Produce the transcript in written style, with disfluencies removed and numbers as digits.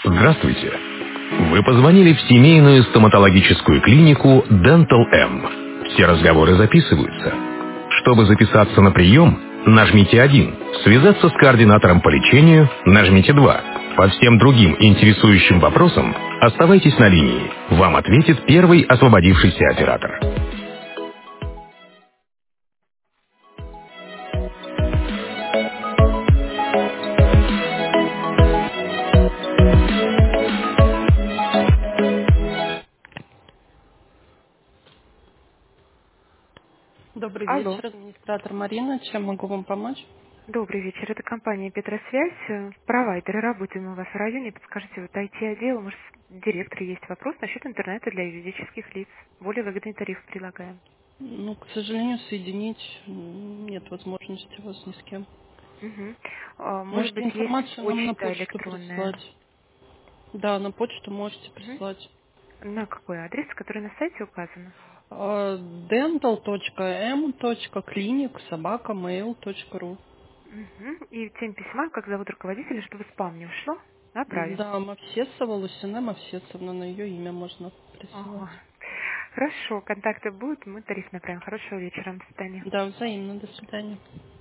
Здравствуйте. Вы позвонили в семейную стоматологическую клинику Dental M. Все разговоры записываются. Чтобы записаться на прием, нажмите 1. Связаться с координатором по лечению, нажмите 2. По всем другим интересующим вопросам оставайтесь на линии. Вам ответит первый освободившийся оператор. Добрый Алло. вечер, администратор Марина. Чем могу вам помочь? Добрый вечер. Это компания Петросвязь. Провайдеры. Работаем мы у вас в районе. Подскажите, вот IT-отдел, может, директор есть вопрос насчет интернета для юридических лиц. Более выгодный тариф предлагаем. Ну, к сожалению, соединить нет возможности вас ни с кем. Мгм. Может Можете быть, есть информацию нам на почта почту электронная. прислать. Да, на почту можете Мгм. прислать. На какой адрес, который на сайте указан? dental.m.clinic@mail.ru. Мгм. И тем письма, как зовут руководителя, чтобы спам не ушло, направим. Да, Мавсесова, Лусина Мавсесовна, на ее имя можно Ага. присылать. Хорошо, контакты будут, мы тариф направим. Хорошего вечера, до свидания. Да, взаимно. До свидания.